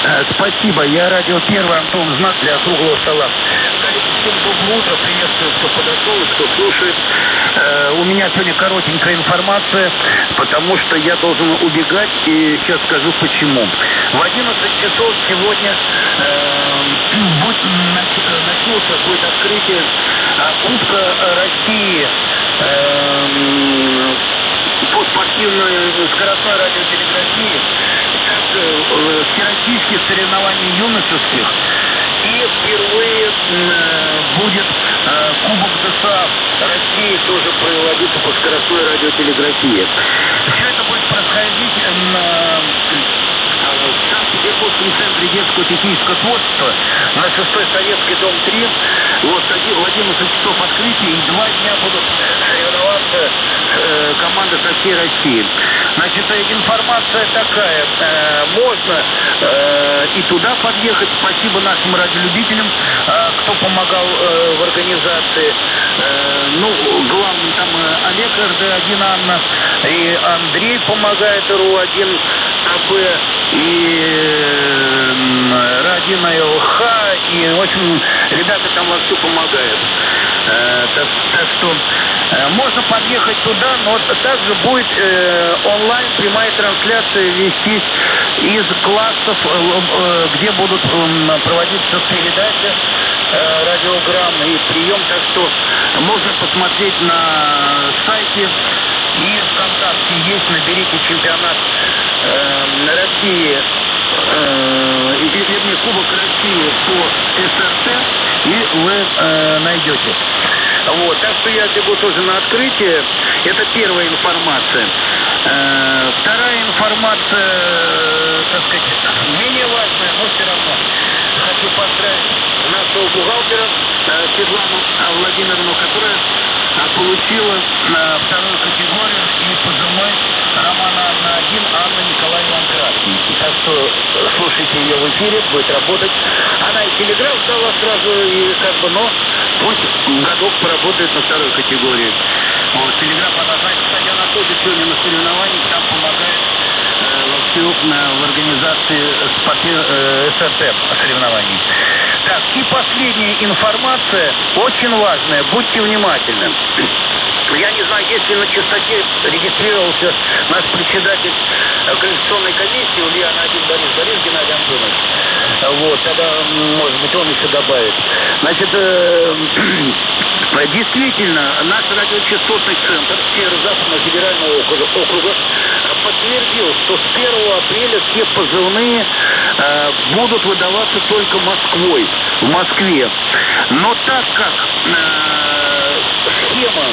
Спасибо. Я радио «Первый», Антон Знак для круглого стола. Коллеги, всем доброе утро. Приветствую, кто подошел и кто слушает. У меня сегодня коротенькая информация, потому что я должен убегать, и сейчас скажу почему. В 11 часов сегодня будет открытие Кубка России по спортивной скоростной радиотелеграфии, всероссийских соревнований юношеских, и впервые будет Кубок ДСА России тоже проводиться по скоростной радиотелеграфии. Все это будет происходить в Санкт-Петербургском центре детского технического творчества на 6-й Советской, дом 3. Вот в 11 часов открытия, и 2 дня будут соревноваться команды со всей России. Значит, информация такая. Можно и туда подъехать. Спасибо нашим радиолюбителям, кто помогал в организации. Главный там Олег РД-1 Анна, и Андрей помогает РУ-1 АБ, и Р1 ЛХ, и, в общем, ребята там вовсю помогают. Так что можно подъехать туда, но также будет онлайн прямая трансляция вестись из классов, где будут проводиться передачи, радиограмм и прием. Так что можно посмотреть на сайте и ВКонтакте есть, наберите чемпионат России, вернее, Кубок России по СРТ, и вы найдете. Вот, так что я бегу тоже на открытие. Это первая информация. Вторая информация, так сказать, менее важная, но все равно. Хочу поздравить нашего бухгалтера Светлану Владимировну, которая получила вторую категорию и позывной Романа Анна-1 Анна Николаевна Андрей. Так что слушайте ее в эфире, будет работать. Она и телеграф дала сразу, и но пусть годок поработает на второй категории. Вот, телеграф она знает. Кстати, она тоже сегодня на соревнованиях там помогает в организации СРТ соревнований. Так, и последняя информация, очень важная, будьте внимательны. Я не знаю, если на частоте регистрировался наш председатель Конституционной комиссии Ульяна-1 Борис Геннадий Антонович. Вот, тогда, может быть, он еще добавит. Значит, действительно, наш радиочастотный центр Северо-Западного федерального округа подтвердил, что с 1 апреля все позывные будут выдаваться только Москвой, в Москве. Но так как схема,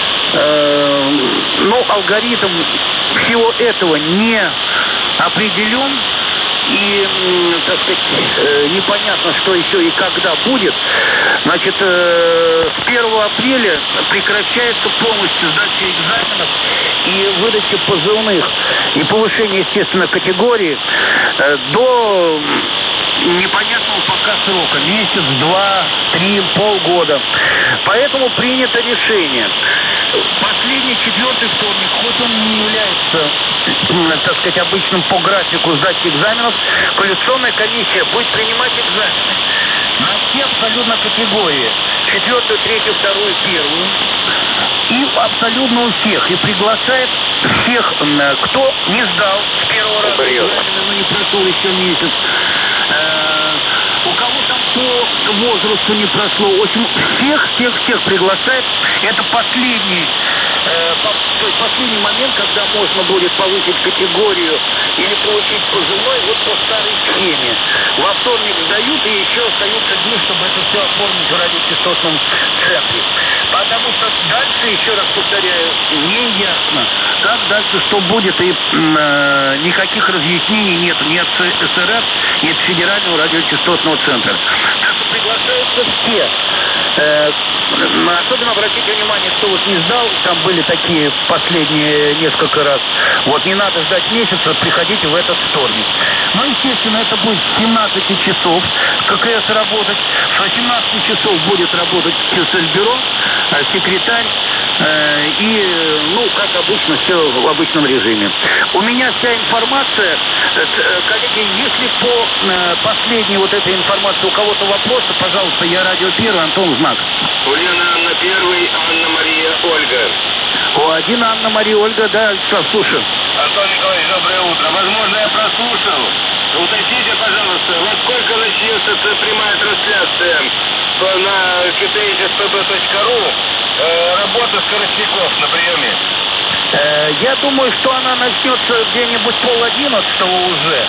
алгоритм всего этого не определен, и, так сказать, непонятно, что еще и когда будет. Значит, с 1 апреля прекращается полностью сдача экзаменов и выдача позывных, и повышение, естественно, категории до непонятного пока срока. Месяц, 2, 3, полгода. Поэтому принято решение. Последний, 4-й вторник, хоть он не является, так сказать, обычным по графику сдачи экзаменов, квалификационная комиссия будет принимать экзамены на все абсолютно категории. 4-ю, 3-ю, 2-ю, 1-ю. И абсолютно у всех. И приглашает всех, кто не сдал с первого раза экзамены, но не прошел еще месяц. У кого там по возрасту не прошло. В общем, всех приглашает. Это последний момент, когда можно будет повысить категорию или получить позывной вот по старой схеме. Во вторник сдают, и еще остаются дни, чтобы это все оформить в радиочастотном центре. Потому что дальше, еще раз повторяю, не ясно, как дальше, что будет, и никаких разъяснений нет ни от СРФ, ни от Федерального радиочастотного центра. Так что приглашаются все. Особенно обратите внимание, кто вот не сдал, там были такие последние несколько раз. Вот не надо ждать месяца, приходите в этот вторник. Ну, естественно, это будет с 17 часов ККС работать. С 18 часов будет работать КСЛ-бюро, секретарь, И, ну, как обычно, все в обычном режиме. У меня вся информация. Коллеги, если по последней вот этой информации у кого-то вопросы, пожалуйста, я радио первый, Антон Знак. Ульяна Анна первый, Анна-Мария Ольга. О, Анна-Мария Ольга, да, Вячеслав, слушаю. Антон Николаевич, доброе утро. Возможно, я прослушал. Уточните, пожалуйста, во сколько начнется прямая трансляция на qtspb.ru работа скоростников на приеме? Я думаю, что она начнется где-нибудь 10:30 уже.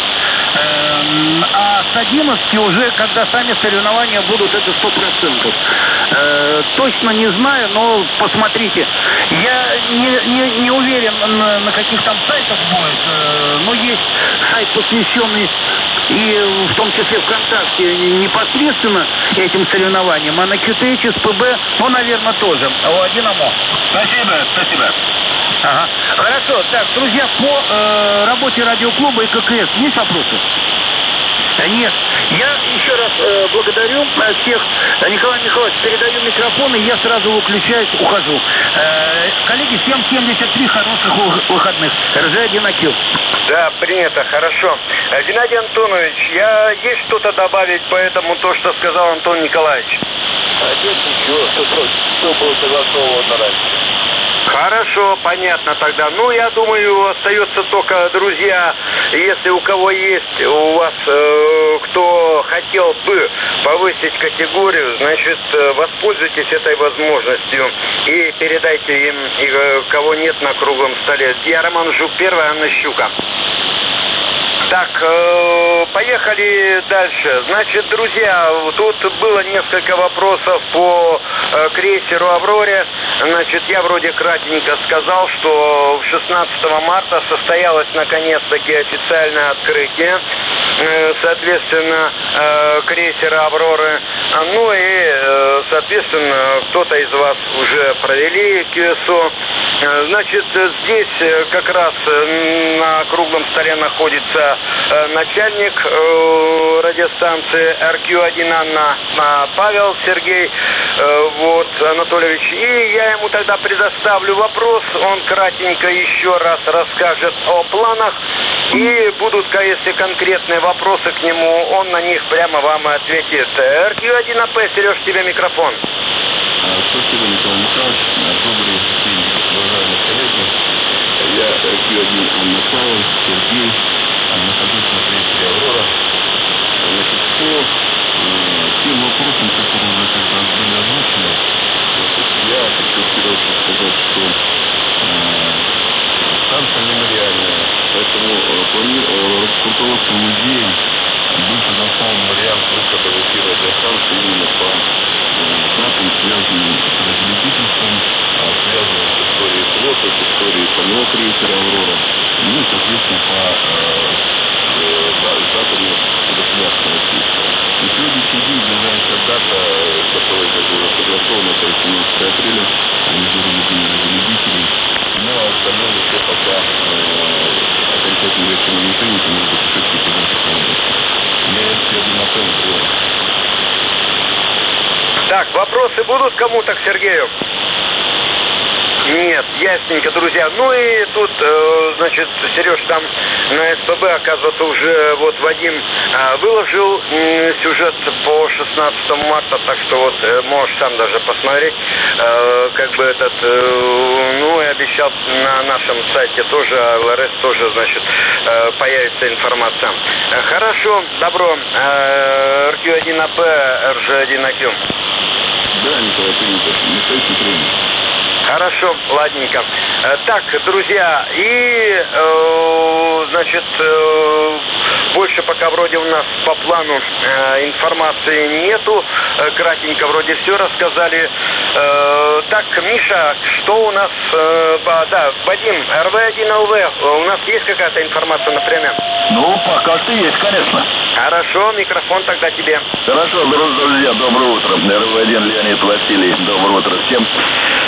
А с 11 уже, когда сами соревнования будут, это 100%. Точно не знаю, но посмотрите. Я не уверен, на каких там сайтах будет, но есть сайт, посвященный и в том числе ВКонтакте непосредственно этим соревнованиям, а на QTH, СПБ, ну, наверное, тоже. Один АМО. Спасибо. Ага. Хорошо. Так, друзья, по работе радиоклуба и ККС есть вопросы? Нет. Я еще раз благодарю всех. Николай Михайлович, передаю микрофон, и я сразу выключаюсь, ухожу. Коллеги, всем 73 хороших выходных. РЖ-1АК. Да, принято, хорошо. Геннадий Антонович, есть что-то добавить по этому, то, что сказал Антон Николаевич? Нет, ничего, все было согласовано раньше. Хорошо, понятно тогда. Ну, я думаю, остается только, друзья, если у кого есть, у вас, кто хотел бы повысить категорию, значит, воспользуйтесь этой возможностью и передайте им, и кого нет на круглом столе. Я Роман Жук, первая, Анна Щука. Так, поехали дальше. Значит, друзья, тут было несколько вопросов по крейсеру «Авроре». Значит, я вроде кратенько сказал, что 16 марта состоялось наконец-таки официальное открытие, соответственно, крейсера «Авроры». Ну и, соответственно, кто-то из вас уже провели QSO. Значит, здесь как раз на круглом столе находится начальник радиостанции RQ1 Анна Павел Сергей Анатольевич. И я ему тогда предоставлю вопрос. Он кратенько еще раз расскажет о планах. И будут, если конкретные вопросы к нему, он на них прямо вам и ответит. RQ1 АП, Сереж, тебе микрофон. Спасибо, Николай Михайлович. Добрый день, уважаемые коллеги. Я RQ1 Анна Павел Сергей. Нахожусь на крейсере «Аврора». Значит, по тем вопросам, которые уже как раз были озвучены, я хочу вперед сказать, что станция мемориальная, поэтому руководство музея был предоставлен вариант выхода в эфир радиостанции именно по датам, связанным с разлюбительством, связанным с историей флота, с историей самого крейсера «Аврора», ну и, соответственно, по датами государственного действия. На сегодняшний день ближайшая дата, которая уже согласована, это 18 апреля, Международный день разлюбителей. Но остальное все пока окончательно решено не принято, может быть, еще какие-то даты появятся. Я RQ1 АП. Так, вопросы будут кому-то к Сергею? Нет, ясненько, друзья. Ну и тут, значит, Сереж, там на СПБ, оказывается, уже Вадим выложил сюжет по 16 марта, так что можешь сам даже посмотреть, ну и обещал на нашем сайте тоже, ЛРС тоже, значит, появится информация. Хорошо, добро. RQ1 АП, РЖ1 АК. Да, Николай, принято. Настоящий тренинг. Хорошо, ладненько. Так, друзья, и, значит, больше пока вроде у нас по плану информации нету. Кратенько вроде все рассказали. Так, Миша, что у нас? Вадим, РВ1ЛВ, у нас есть какая-то информация на время? Ну, пока что есть, конечно. Хорошо, микрофон тогда тебе. Хорошо, друзья, доброе утро. РВ1 Леонид Василий, доброе утро всем.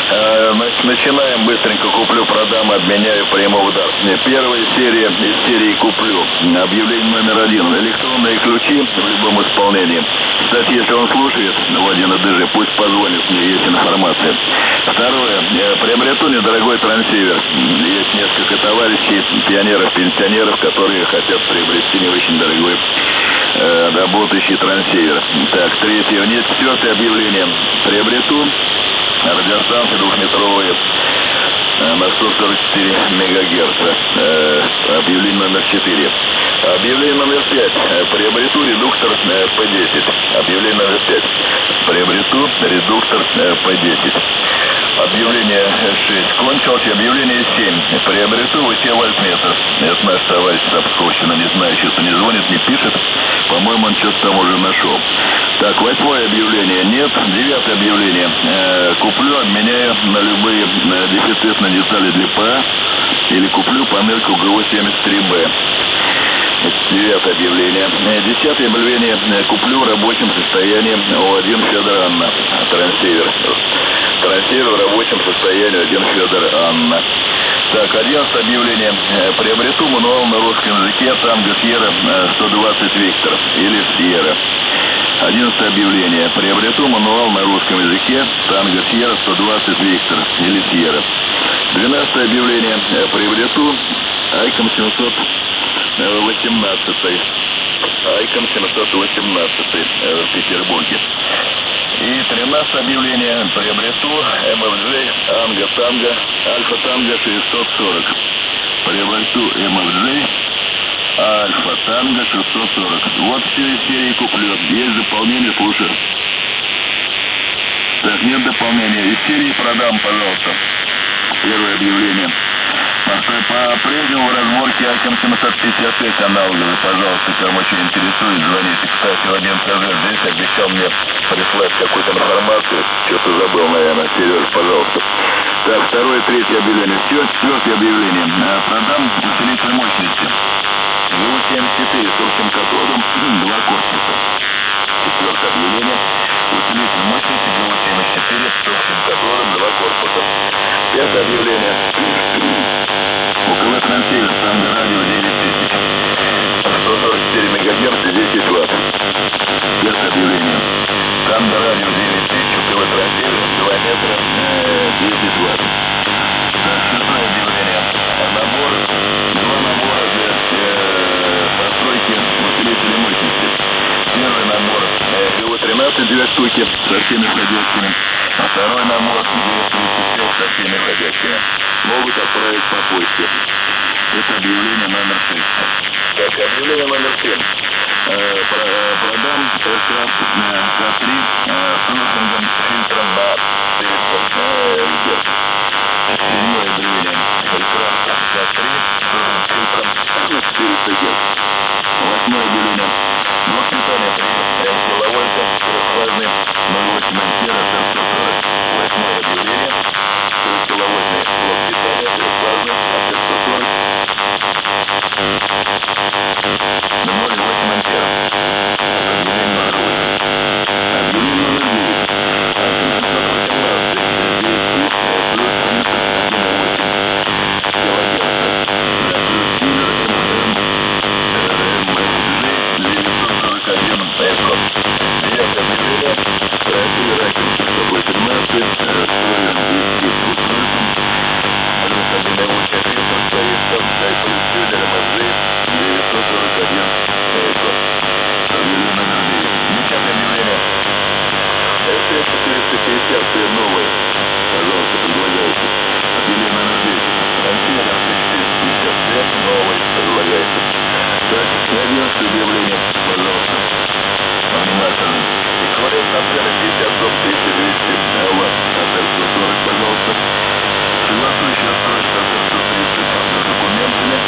Значит, начинаем быстренько. Куплю, продам, обменяю, приму удар. Первая серия из серии «Куплю». Объявление номер 1. Электронные ключи в любом исполнении. Кстати, если он слушает Владимир ДЖ, пусть позвонит, мне есть информация. Второе. Приобрету недорогой трансивер. Есть несколько товарищей, пионеров, пенсионеров, которые хотят приобрести не очень дорогой работающий трансивер. Так, третье. Нет, четвертое объявление. Приобрету радиостанции двухметровые на 144 мегагерца. Объявление номер 4. Объявление номер 5. Приобрету редуктор P10. Объявление номер 5. Приобрету редуктор P10. Объявление 6 кончилось. Объявление 7. Приобрету УТ вольтметр. Это наш товарищ Сапковщина. Не знаю, что-то не звонит, не пишет. По-моему, он что-то там уже нашел. Так, 8 объявление. Нет. 9 объявление. Куплю, обменяю на любые дефицитные детали для ПА. Или куплю панельку ГУ-73Б. 9 объявление. 10 объявление. Куплю в рабочем состоянии О1 Федор Анна. Трансивер. Трансивер в рабочем состоянии 1 Федор Анна. Так, 11 объявление. Приобрету мануал на русском языке Танго Сьерра 120 Виктор или Сьерра. 11 объявление. Приобрету мануал на русском языке Танго Сьерра 120 Виктор или Сьерра. 12 объявление. Приобрету Айком 718. Айком 718 в Петербурге. И 13 объявление. Приобрету МФJ Анго Танго Альфа Танго 640. Приобрету МФJ Альфа Танго 640. Вот все из серии «Куплю». Есть дополнение, слушай. Так, нет дополнения. Из серии «Продам», пожалуйста. Первое объявление. По прежнему в разборке Айком 756 аналоговый, пожалуйста, кому очень интересует, звоните. Кстати, Владимир ТЖ здесь обещал мне прислать какую-то информацию. Что-то забыл, наверное. Сереж, пожалуйста. Так, второе, третье объявление. Все, четвертое объявление. Продам усилитель мощности. ГУ-74 с общим катодом, 2 корпуса. Четвертое объявление. Усилитель мощности ГУ-74 с общим катодом, 2 корпуса. Пятое объявление. УКВ трансивер Танго радио 9000. 144 МГц, 10 Вт. Пятое объявление. Танго радио 9000, УКВ трансивер, 2 метра, 10 Вт. Так, шестое объявление. Два набора для настройки усилителя мощности. Первый набор ГУ-13, 2 штуки со всеми входящими. А второй набор ГУ-35 со всеми входящими. Могут отправить по почте. Это объявление номер 6. Так, объявление номер 7. Продам К3 с носингом фильтром на 400 Гц. Седьмое объявление. Экран К3 с фильтром на 400 Гц. Восьмое объявление. Блок питания 3 киловольта, трехфазный, 0,8 ампера, 140. Восьмое объявление. 3-киловольтный блок питания, трехфазный, 140. 0,8 ампера. Объявление номер 8. Объявление номер 9. Новое. Пожалуйста, предлагайте. Объявление номер 10. Трансивер 455 новый предлагается. Так, 11 объявление, пожалуйста. Внимательно. Эквивалент антенны 50 Дом 1200 Вт. Отель 140, пожалуйста. Согласующее устройство отель 130 с документами.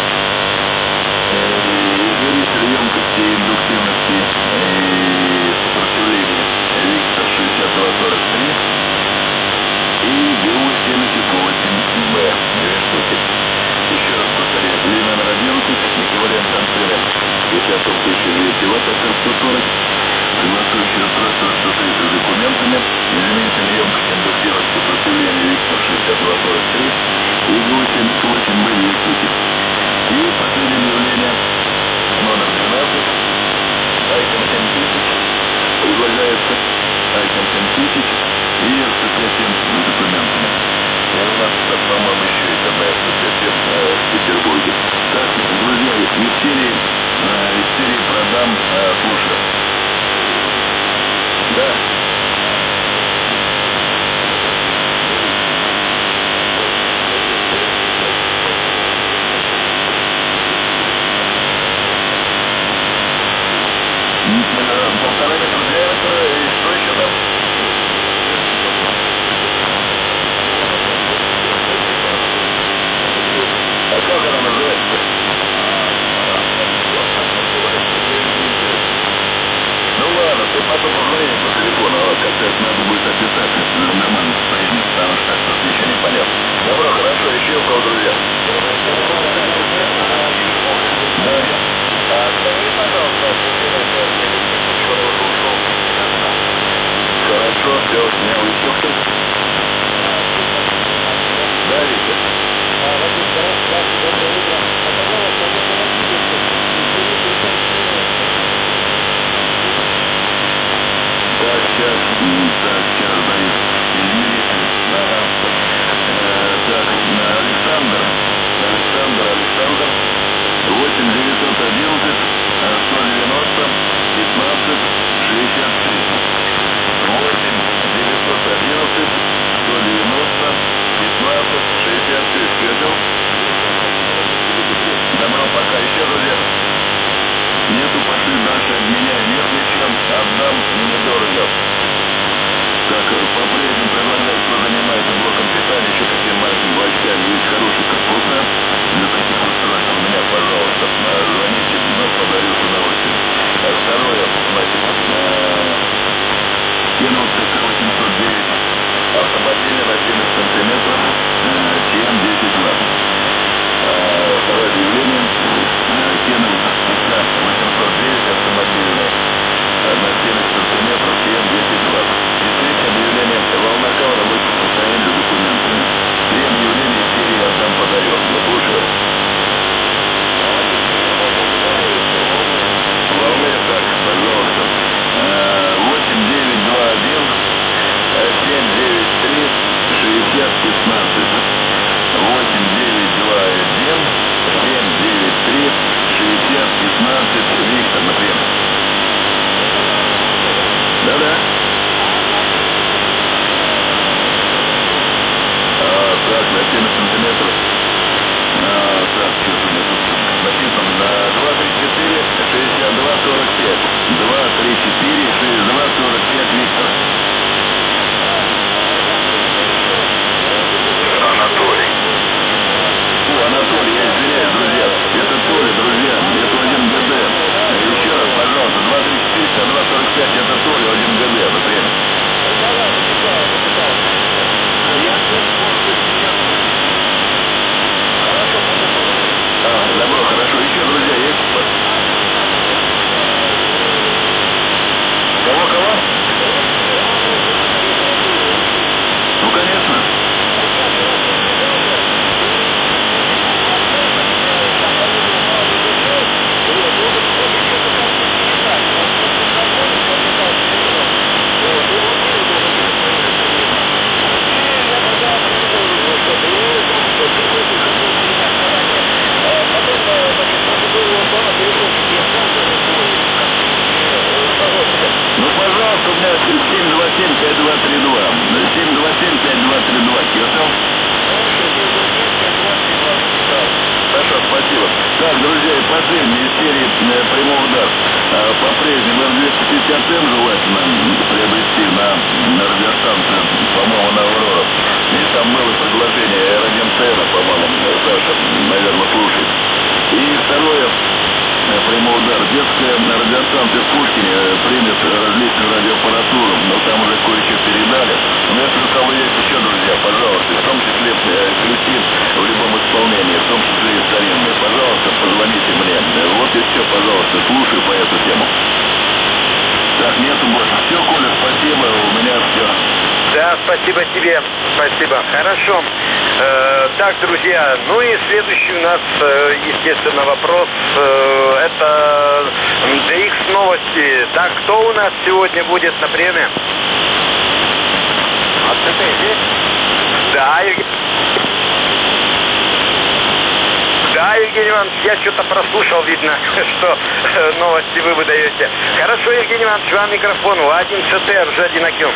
Измеритель емкости и индуктивности и сопротивления. Виктор 6243 и ГУ-78Б. 2 штуки. Еще раз повторяю. Длина на 11, эквивалент антенны 50 1200 Вт, отель 140. Согласующее устройство 130 с документами. Измеритель емкости индуктивности сопротивления 6243 и ГУ-78Б Якутия. И последнее объявление, номер 12, Айкон 7000, предлагается Айкон 7000 и РЦК-7 с документами. И у нас, по-моему, еще есть одна РЦК-7 в Петербурге. Так, друзья, из серии продам слушаю. Да. Полтора метра диаметра и что еще там? А как она называется? Ну ладно, ты потом позвони по телефону, а как-то это надо будет описать в нормальном состоянии, потому что так просто ничего не понятно. Добро, хорошо, еще у кого, друзья? Да. Скажи, пожалуйста, хорошо, все, снял еще кто? Да, Витя? Так, сейчас, Борис, измерите. Так, Александр, 8 911 190 15 63. 8 911 190 15 63. Скажу. Добро, пока. Еще, друзья. Нету, пошли дальше. Обменяю. Нет ничего. Отдам недорого. Так, по-прежнему предлагаю, кто занимается блоком питания, еще какими маленькими блочками, есть хорошие корпуса. Для таких устройств у меня, пожалуйста, звоните, подарю с удовольствием. Второе, значит, кинул ЦК-809, автомобильный на 70 сантиметров, ЧМ 10 Вт. Второе объявление, кинул ЦК-809, автомобильный на 70 сантиметров, ЧМ 10 Вт. И третье объявление, волнокал рабочего состояния документами. 3 объявления серии «Отдам подарю». Слушаю. Волны, так, пожалуйста. 8921 793 60 15. 8921 793 60 15. Виктор, например. Да-да. Так, на 70 сантиметров. Так, что у меня тут написано? 234 62 45. 234 62 45, Виктор. Анатолий. Анатолий, я извиняюсь, друзья. Это Толя, друзья. Это 1 ГД. Еще раз, пожалуйста, 234 62 45. Это Толя, 1 ГД. Это время. Добро, хорошо. Еще, друзья, есть? Кого? Ну, конечно. Ну, пожалуйста, у меня 727-5232. 727-5232. Кирсел? Хорошо, спасибо. Так, друзья, и последняя из серии «Прямой удар». По-прежнему Р-250М желательно приобрести на радиостанцию, по-моему, на «Аврора». И там было предложение Р-1ТР, по-моему, Саша, наверное, слушает. И второе, «Прямой удар». Детская радиостанция в Пушкине примет различную радиоаппаратуру, но там уже кое-что передали. Но если у кого есть еще, друзья, пожалуйста, в том числе ключи в любом исполнении, в том числе и старинные, пожалуйста, позвоните мне. Вот и все, пожалуйста, слушаю по эту тему. Да, спасибо тебе. Спасибо. Хорошо. Так, друзья, ну и следующий у нас, естественно, вопрос. Это DX новости. Так, кто у нас сегодня будет на приеме? АЦТ здесь? Да, Евгений Иванович, я что-то прослушал, видно, что новости вы выдаете. Хорошо, Евгений Иванович, вам микрофон. Владимир ЦТ, РЖ-1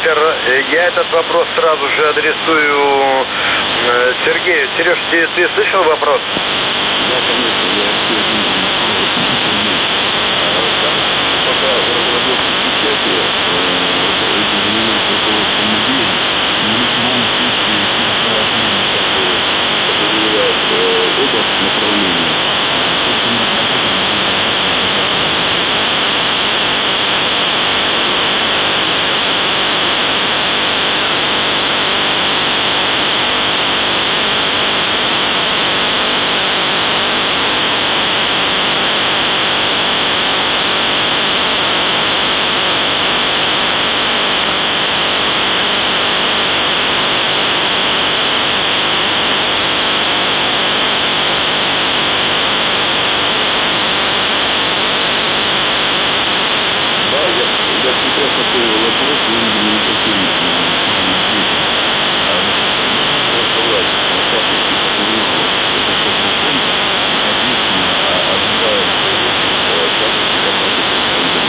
Виктор. Я этот вопрос сразу же адресую Сергею. Сереж, ты слышал вопрос? Да, конечно, я все это пока разработка печати, этим занимается руководство музея, и в любом случае определяет оба направления. Я прекрасно понял вопрос, вы, видимо, не совсем ответили. Голосовать на шапочке по турниру, это что закон, соответственно, ожидает шапочки по шапочке.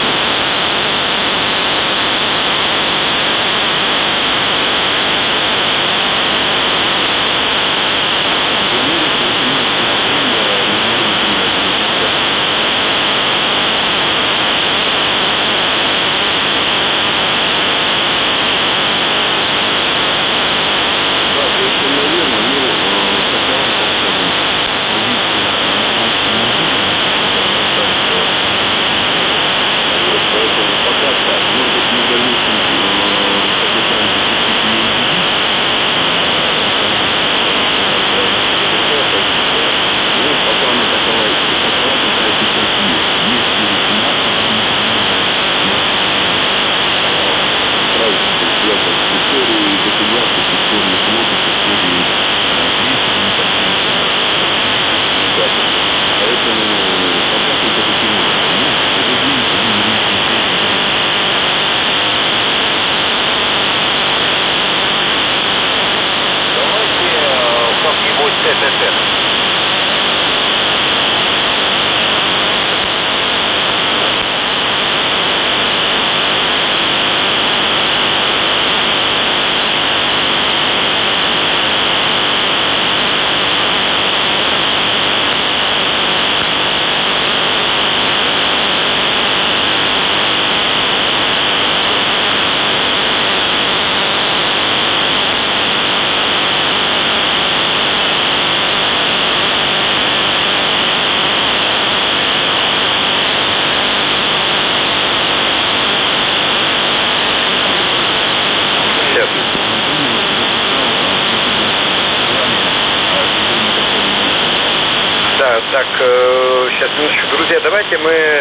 Так, сейчас, минуточку. Друзья, давайте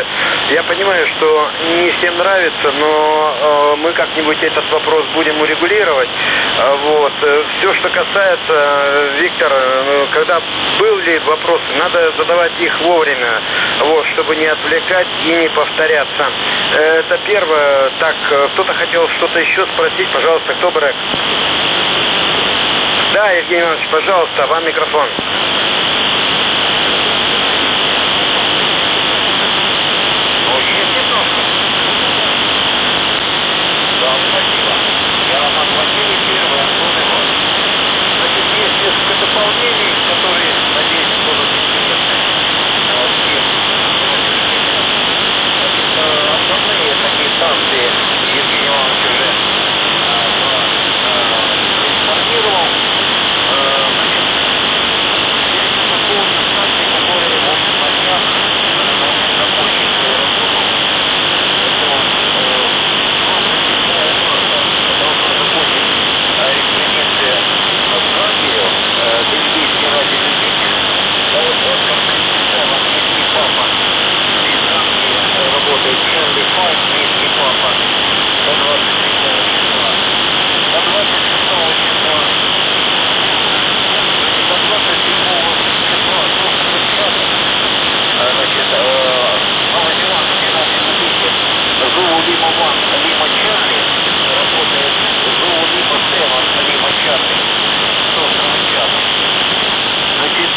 я понимаю, что не всем нравится, но мы как-нибудь этот вопрос будем урегулировать. Вот. Все, что касается, Виктор, когда были вопросы, надо задавать их вовремя, вот, чтобы не отвлекать и не повторяться. Это первое. Так, кто-то хотел что-то еще спросить, пожалуйста, кто бы? Да, Евгений Иванович, пожалуйста, вам микрофон. Да, спасибо. Я Роман Васильевич, первый Антон Иван. Значит, есть несколько дополнений, которые, надеюсь, будут интересны всем. Значит, основные такие станции Евгений Иванович уже информировал. Значит, есть такие станции, которые вот на днях должны закончить свою работу. Эксперименты в радио, бельгийский радиолюбитель, английский папа, из Англии работает Чарли Файт, английский папа, до 27 числа. До 26 числа, до 27 числа, значит, новозеландский радиолюбитель Зулу Лима Ван, Лима Чарли, работает Зулу Лима Севан, Лима Чарли, тоже Чарли. Значит,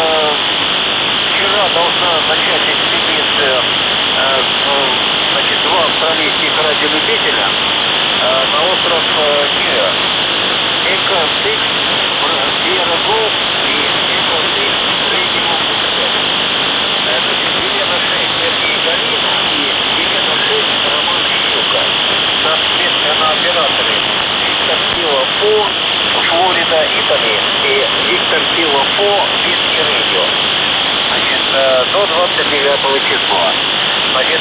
вчера должна начать экспедиция, значит, два австралийских радиолюбителя, на остров Киа. Эко 6 Sierra Golf и Эко 6 Radio Пускай. Елена 6 Сергей Галина и Елена 6 Роман Щука. Соответственно, операторы Виктор Кило Фо, Флорида, Италия и Виктор Кило Фо, Виски Радио. Значит, до 29 числа. Значит,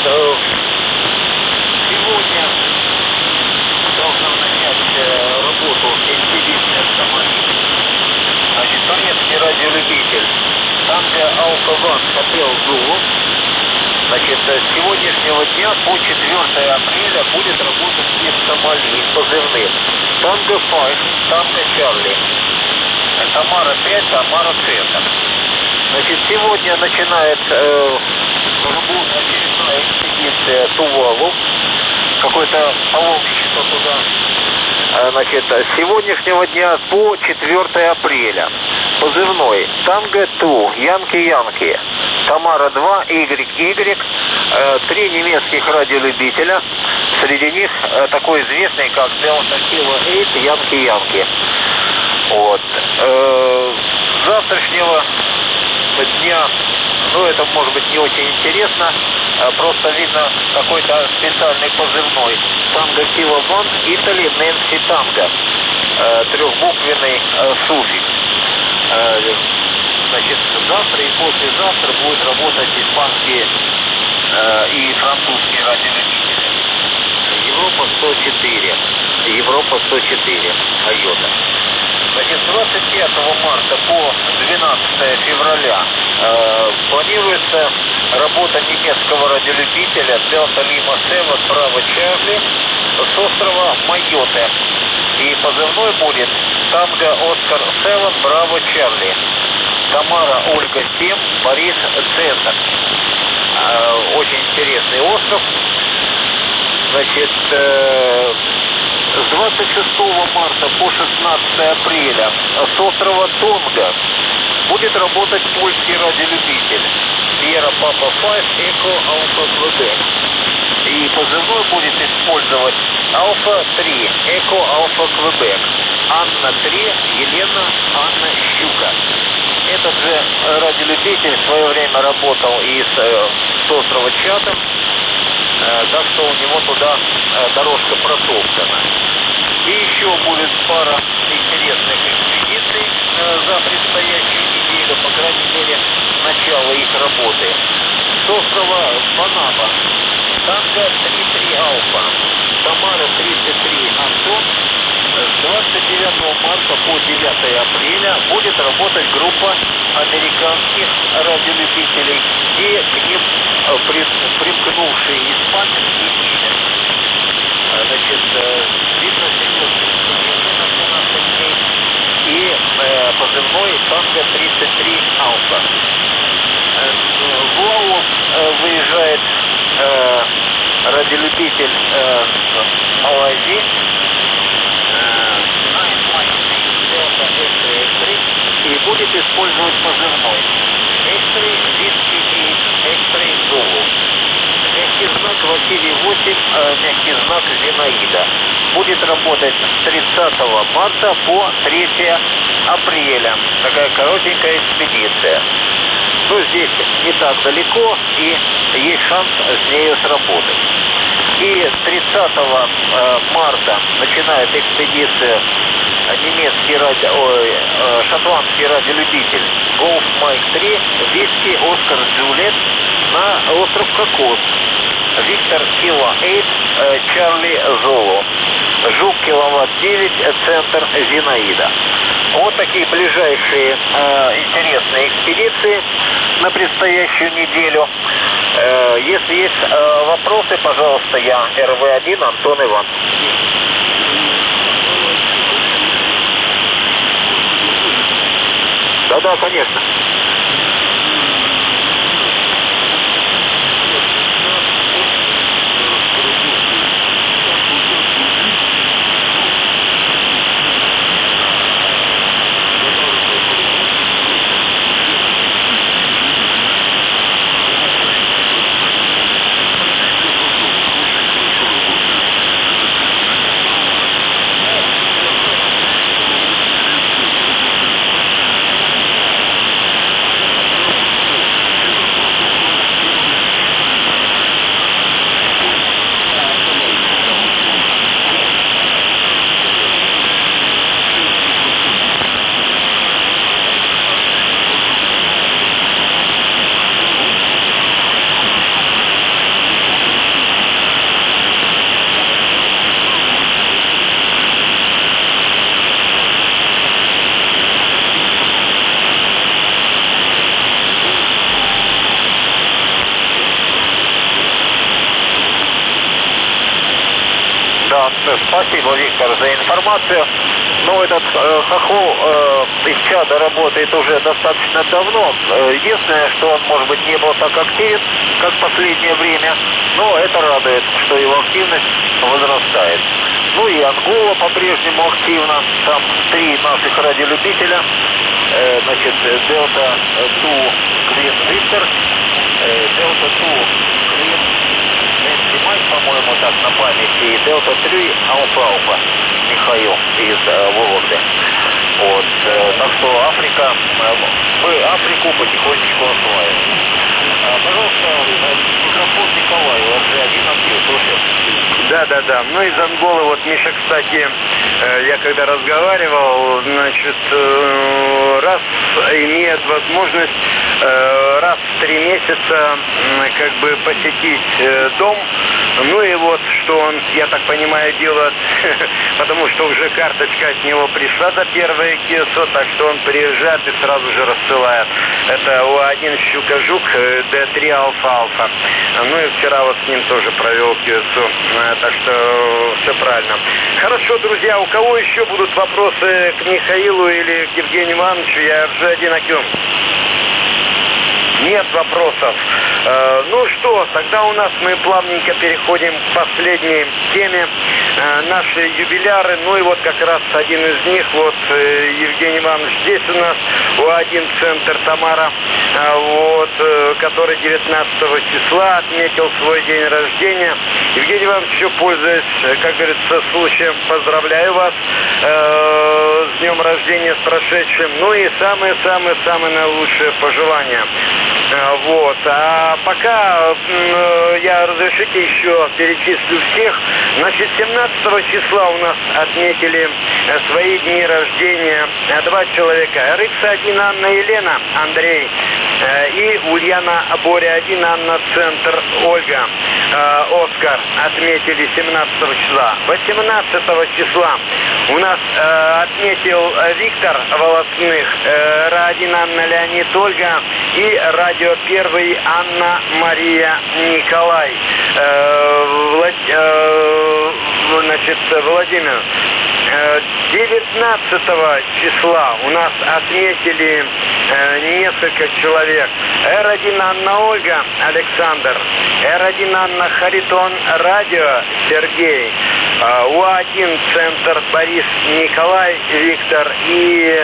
сегодня должна начать работу экспедиция «Самолет». Значит, турецкий радиолюбитель Танго Алфа-Ван хотел Зулу. Значит, с сегодняшнего дня по 4 апреля будет работать из Сомали позывным Танго 5, Танго Чарли, Тамара 5, Тамара Центр. Значит, сегодня начинает работа очередная экспедиция Тувалу, какое-то паломничество туда. Значит, с сегодняшнего дня по 4 апреля позывной Танго 2, Янки-Янки, Тамара 2, Y, 3 немецких радиолюбителя, среди них такой известный, как Delta Kilo 8, Янки-Янки. Вот. С завтрашнего дня, ну это может быть не очень интересно, просто видно какой-то специальный позывной Танго Кило Ван Итали Нэнси Танго, трехбуквенный суффикс. Значит, завтра и послезавтра будет работать испанские и французские радиолюбители. Европа 104, Европа 104, Айота. Значит, с 25 марта по 12 февраля планируется работа немецкого радиолюбителя Delta Lima 7, Браво Чарли с острова Майоте. И позывной будет Танго Оскар 7, Браво Чарли, Тамара Ольга 7, Борис Центр. Очень интересный остров. Значит, с 26 марта по 16 апреля с острова Тонга будет работать польский радиолюбитель Sierra Papa 5 Echo Alpha Quebec. И позывной будет использовать Alpha 3 Echo Alpha Quebec. Анна 3, Елена, Анна Щука. Этот же радиолюбитель в свое время работал и с острова Чатам, так что у него туда дорожка протоптана. И еще будет пара интересных экспедиций за предстоящую неделю, по крайней мере, начало их работы. С острова Банаба Танго 33 Алфа, Тамара 33 Антон. С 29 марта по 9 апреля будет работать группа американских радиолюбителей и к ним примкнувший испанец и немец. Значит, видно серьезно и позывной Танго 33 Алфа. В Лаос выезжает радиолюбитель Алази и будет использовать позывной Экстрей Виски и Экстрей Золу. Мягкий знак Василий 8, мягкий знак Зинаида. Будет работать с 30 марта по 3 апреля. Такая коротенькая экспедиция. Ну, здесь не так далеко, и есть шанс с нею сработать. И с 30 марта начинает экспедицию немецкий шотландский радиолюбитель Golf Mike 3 Виски Оскар Джулиет на остров Кокос. Виктор Кило 8 Чарли Золу. Жук Киловатт 9 Центр Зинаида. Вот такие ближайшие интересные экспедиции на предстоящую неделю. Если есть вопросы, пожалуйста, я РВ-1 Антон Иван. Да, конечно. Да, спасибо, Виктор, за информацию. Ну, этот хохол из чада работает уже достаточно давно. Единственное, что он, может быть, не был так активен, как в последнее время, но это радует, что его активность возрастает. Ну и Ангола по-прежнему активна. Там 3 наших радиолюбителя. Значит, Delta 2 Green Victor, Delta 2 Green Nancy Mike, по-моему, так на памяти, и Delta 3 Alpha Михаил из Вологды. Вот, так что Африка, мы Африку потихонечку осваиваем. Пожалуйста, микрофон Николаю, RG1 актив, слушай. Да. Ну, из Анголы, вот Миша, кстати, я когда разговаривал, значит, раз имеет возможность раз в 3 месяца как бы посетить дом. Ну и вот, что он, я так понимаю, делает, потому что уже карточка от него пришла за первое КСО, так что он приезжает и сразу же рассылает. Это У1 Щука-Жук, Д3 Алфа-Алфа. Ну и вчера вот с ним тоже провел КСО, так что все правильно. Хорошо, друзья, у кого еще будут вопросы к Михаилу или к Евгению Ивановичу? Я RG1 Аким. Нет вопросов. Ну что, тогда у нас мы плавненько переходим к последней теме. Наши юбиляры, ну и вот как раз один из них, вот Евгений Иванович, здесь у нас У1 Центр Тамара, вот, который 19 числа отметил свой день рождения. Евгений Иванович, еще пользуясь, как говорится, случаем, поздравляю вас с днем рождения, с прошедшим. Ну и самые-самые-самые наилучшие пожелания. Вот. А пока я, разрешите, еще перечислю всех. Значит, 17 числа у нас отметили свои дни рождения 2 человека. РХ-1 Анна Елена, Андрей, и Ульяна Боря-1 Анна Центр Ольга, Оскар отметили 17 числа. 18 числа у нас отметил Виктор Волосных, Ра-1 Анна Леонид Ольга и Радио 1 Анна Мария Николай. Значит, Владимир, 19 числа у нас отметили несколько человек. Р1 Анна Ольга Александр, Р1 Анна Харитон Радио Сергей, У1 Центр Борис Николай Виктор и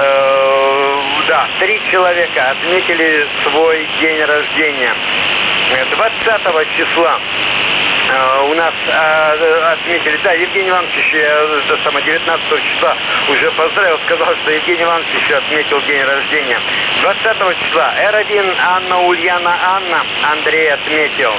3 человека отметили свой день рождения. 20 числа у нас отметили, Евгений Иванович еще 19 числа уже поздравил, сказал, что Евгений Иванович еще отметил день рождения. 20 числа Р1 Анна Ульяна Анна Андрей отметил.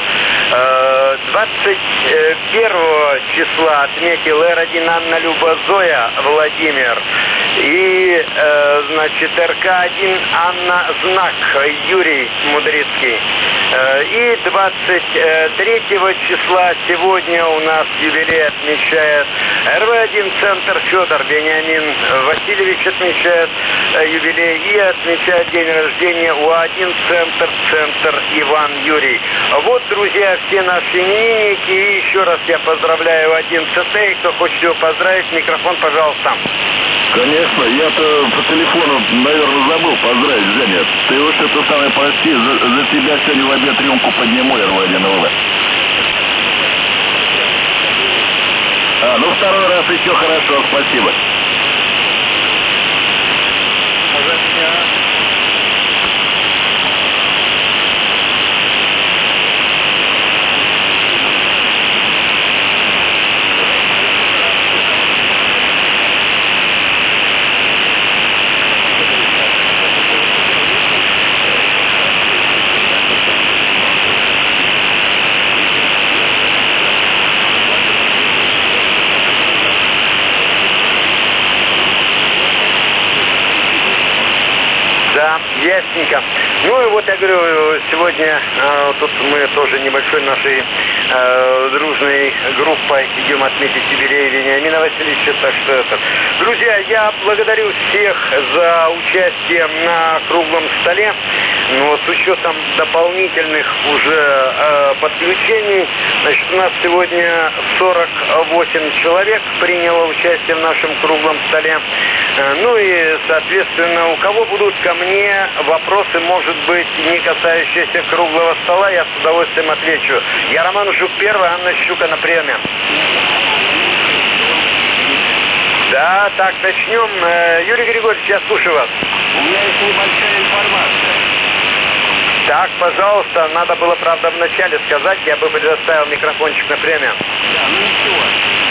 21 числа отметил Р1 Анна Люба Зоя Владимир. И, значит, РК-1 Анна Знак Юрий Мудрицкий. И 23 числа сегодня у нас юбилей отмечает РВ-1 Центр Федор Вениамин Васильевич отмечает юбилей и отмечает день рождения У1 Центр Иван Юрий. Вот, друзья, все наши именинники. И еще раз я поздравляю У1 ЦТ. И кто хочет его поздравить, микрофон, пожалуйста. Конечно, я-то по телефону, наверное, забыл поздравить, Женя. Ты уж это самое прости, за тебя сегодня в обед рюмку подниму, РВ-1 Ну, второй раз еще хорошо, спасибо. Да, ясненько. Ну и вот я говорю, сегодня тут мы тоже небольшой нашей дружной группой идем отметить юбилей Вениамина Васильевича. Так что это. Друзья, я благодарю всех за участие на круглом столе. Ну, вот с учетом дополнительных уже подключений, значит, у нас сегодня 48 человек приняло участие в нашем круглом столе. Ну и, соответственно, у кого будут ко мне вопросы, может быть, не касающиеся круглого стола, я с удовольствием отвечу. Я Роман Жук первый, Анна Щука на приеме. Да, так, начнем. Юрий Григорьевич, я слушаю вас. У меня есть небольшая информация. Так, пожалуйста, надо было, правда, вначале сказать, я бы предоставил микрофончик на премию. Да, ну ничего.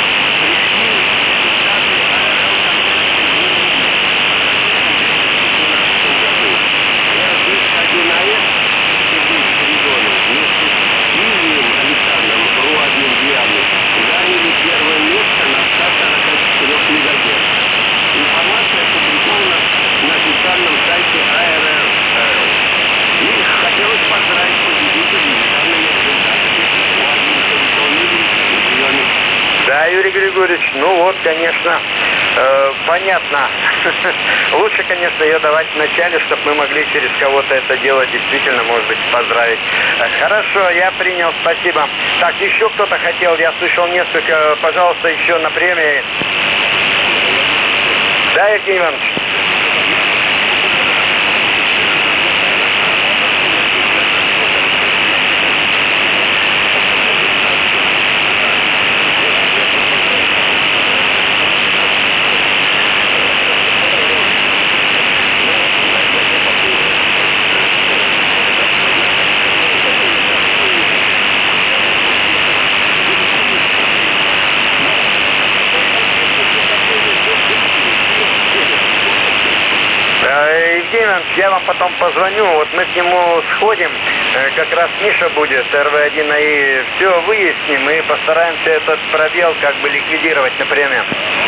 Информация опубликована на официальном сайте АРР. И хотелось поздравить победителей данными результатами. Да, Юрий Григорьевич, ну вот, конечно, понятно. Лучше, конечно, ее давать вначале, чтобы мы могли через кого-то это дело действительно, может быть, поздравить. Хорошо, я принял, спасибо. Так, еще кто-то хотел, я слышал несколько, пожалуйста, еще на премии. Да, Евгений Иванович? Евгений Иванович, я вам потом позвоню, вот мы к нему сходим, как раз Миша будет, РВ-1, и все выясним, и постараемся этот пробел как бы ликвидировать на премию.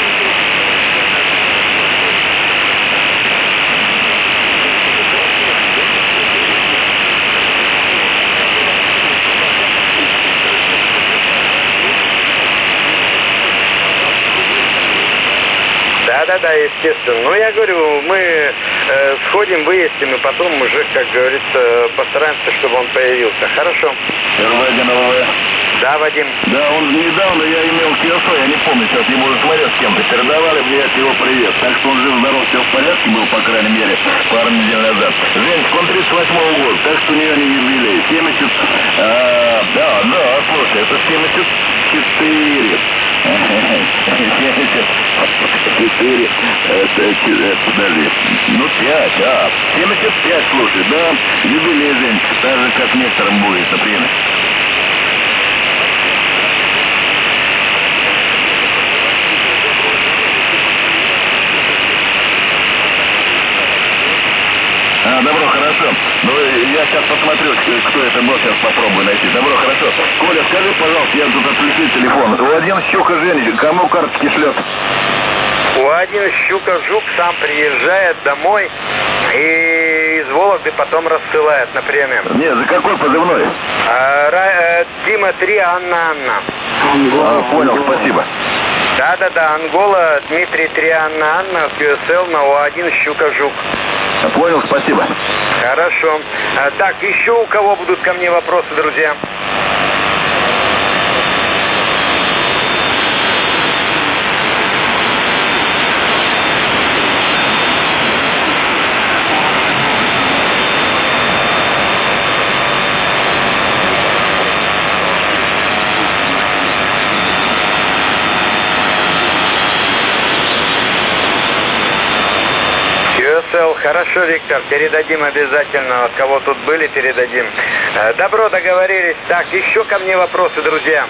Да, естественно. Ну, я говорю, мы сходим, выясним, и потом уже, как говорится, постараемся, чтобы он появился. Хорошо. РВ-1 АВВ. Да, Вадим. Да, он недавно, я имел КСО, я не помню, сейчас не буду смотреть, с кем-то передавали мне от его привет. Так что он жив-здоров, все в порядке был, по крайней мере, пару недель назад. Женечка, он 38-го года, так что у нее не юбилей. 70... да, слушай, это 74. 74, подожди, ну 5, 75, слушай, да, юбилей, Женечка, так же, как некоторым будет, например. Добро, хорошо. Ну, я сейчас посмотрю, кто это был, сейчас попробую найти. Добро, хорошо. Коля, скажи, пожалуйста, я тут отключу телефон. У1 Щука Женя, кому карточки шлет? У1 Щука Жук сам приезжает домой и из Вологды потом рассылает на премию. Не, за какой позывной? Дима 3, Анна. Понял, спасибо. Да, Ангола, Дмитрий 3, Анна, QSL на У1 Щука Жук. Понял, спасибо. Хорошо. Так, еще у кого будут ко мне вопросы, друзья? Хорошо, Виктор, передадим обязательно. От кого тут были, передадим. Добро, договорились. Так, еще ко мне вопросы, друзья.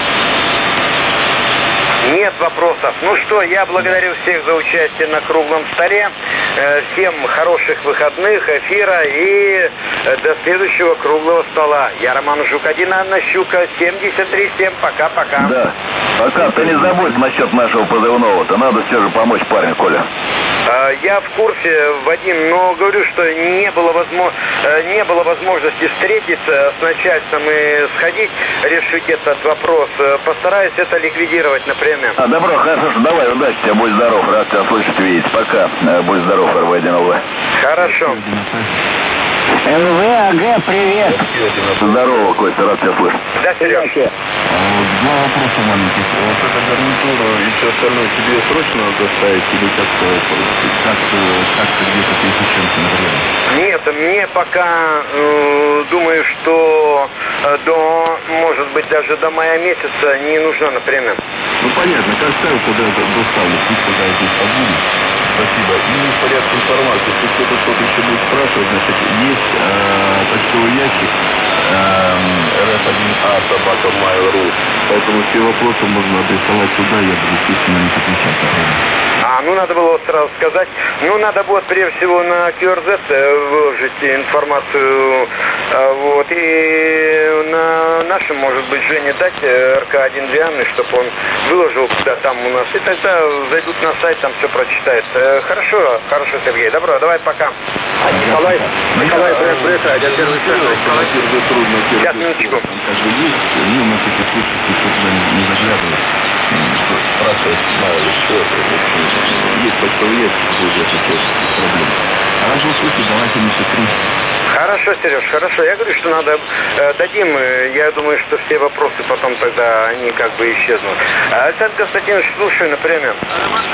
Нет вопросов. Ну что, я благодарю всех за участие на круглом столе. Всем хороших выходных, эфира и до следующего круглого стола. Я Роман Жук 1, Анна Щука, 73, всем пока-пока. Да. Пока, ты не забудь насчет нашего позывного-то. Надо все же помочь парню, Коля. Я в курсе, Вадим, но говорю, что не было возможности встретиться с начальством и сходить, решить этот вопрос. Постараюсь это ликвидировать напрямую. Добро, хорошо, давай, удачи тебе, будь здоров, рад тебя слышать, видеть. Пока, будь здоров, РВ-1ЛВ. Хорошо. ЛВ, привет. Здорово, Костя, рад тебя слышать. Да, Сереж. Два вопроса маленьких. Вот эта гарнитура и все остальное тебе срочно надо доставить или как-то где-то пересечемся, например? Нет, мне пока, думаю, что может быть, даже до мая месяца не нужна напрямую. Ну, понятно, как ставил, когда это доставлю, пусть тогда здесь побудет. Спасибо. И в порядке информации, если кто-то что-то еще будет спрашивать, значит, есть почтовый ящик rf1a@mail.ru, поэтому все вопросы можно адресовать туда, я буду, естественно, не отвечать. Надо было сразу сказать. Надо будет прежде всего на QRZ выложить информацию. Вот. И на нашем, может быть, Жене дать РК-1 Дианы, чтобы он выложил куда там у нас. И тогда зайдут на сайт, там все прочитают. Хорошо, Сергей. Добро, давай пока. Николай, привет, я первый Николай. Сейчас, минуточку. Как бы есть, на всякий случай, если туда не заглядывать, что спрашивать, мало ли что, есть почтовый ящик, будет проблем. Хорошо, слушай, давайте на 3. Хорошо, Сереж, хорошо. Я говорю, что надо дадим. Я думаю, что все вопросы потом тогда, они как бы исчезнут. Александр Константинович, слушаю, например. Роман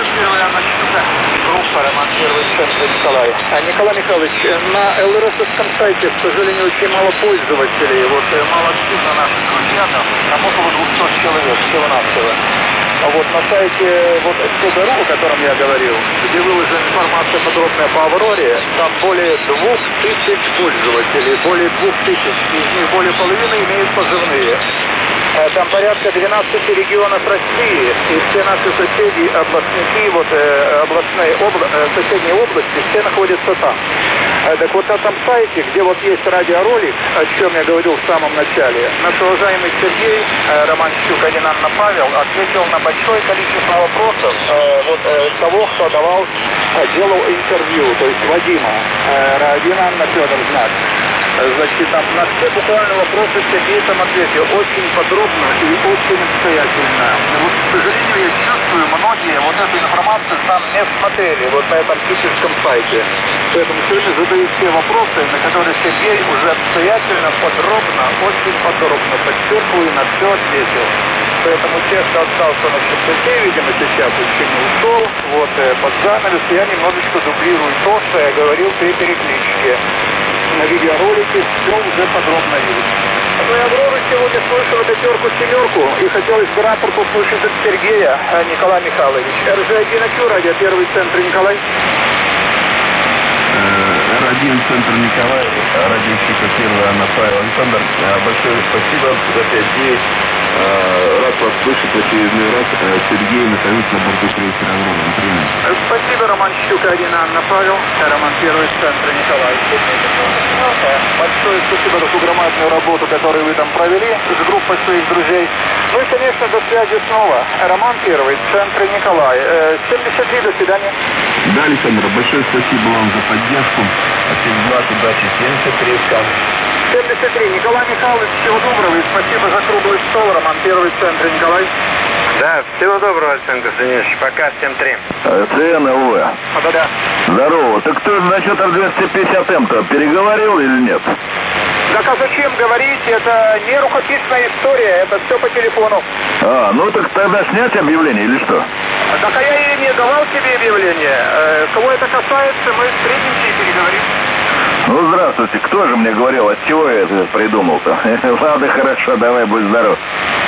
Первый, центр Николай. Николай Михайлович, на ЛРСовском сайте, к сожалению, очень мало пользователей. Мало активно наши друзья, там около 200 человек, всего-навсего. На сайте СКДРУ, о котором я говорил, где выложена информация подробная по Авроре, там более 2000 пользователей, более 2000, из них более половины имеют позывные. Там порядка 12 регионов России, и все наши соседи, областники, соседние области, все находятся там. Так вот на этом сайте, где есть радиоролик, о чем я говорил в самом начале, наш уважаемый Сергей Романчук, Анна Павел, ответил на большое количество вопросов того, кто делал интервью, то есть Вадима, Анна Федор Знак. Значит, на все буквально вопросы Сергей там ответил очень подробно и очень обстоятельно. К сожалению, я чувствую, многие эту информацию там не смотрели, на этом питерском сайте. Поэтому сегодня задаю все вопросы, на которые Сергей уже обстоятельно, подробно, очень подробно, подчеркиваю, на все ответил. Поэтому те, кто остался на частоте, видимо, сейчас еще не ушел, под занавес, я немножечко дублирую то, что я говорил при перекличке. На видеоролике все уже подробно есть. Я Аврору сегодня слышал 5-7, и хотелось бы рапорт услышать от Сергея Николая Михайлович. РЖ-1АК, радио Первый, центр Николай. Р1, центр Николай, радиощика Первая, Анна Павел. Александр, большое спасибо за 5 рад вас слышать в очередной раз. Сергей, наконец, на борту крейсера «Аврора». Спасибо, Роман Щукарин, Анна Павел, Роман Первый, центр Николай. Большое спасибо за ту громадную работу, которую вы там провели с группой своих друзей. Ну и, конечно, до связи снова. Роман Первый, центр Николай. 73, до свидания. Да, Александр, большое спасибо вам за поддержку. Всех благ, удачи. 73, 73. Николай Михайлович, всего доброго и спасибо за круглый стол. Роман Первый, центр Николай. Да, всего доброго, Александр Константинович. Пока, всем 3. ЦНЛВ. Да-да. Здорово. Так кто насчет Р-250М-то переговорил или нет? Так а зачем говорить? Это не рукописная история, это все по телефону. Так тогда снять объявление или что? Так а я и не давал тебе объявление. Кого это касается, мы встретимся и переговорим. Здравствуйте. Кто же мне говорил, от чего я это придумал-то? Ладно, хорошо, давай, будь здоров.